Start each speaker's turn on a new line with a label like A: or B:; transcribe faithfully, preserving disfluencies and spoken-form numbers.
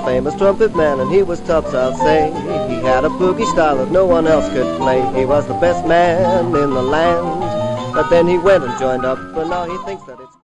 A: famous trumpet man, and he was tops, I'll say. He had a boogie style that no one else could play. He was the best man in the land. But then he went and joined up, and now he thinks that it's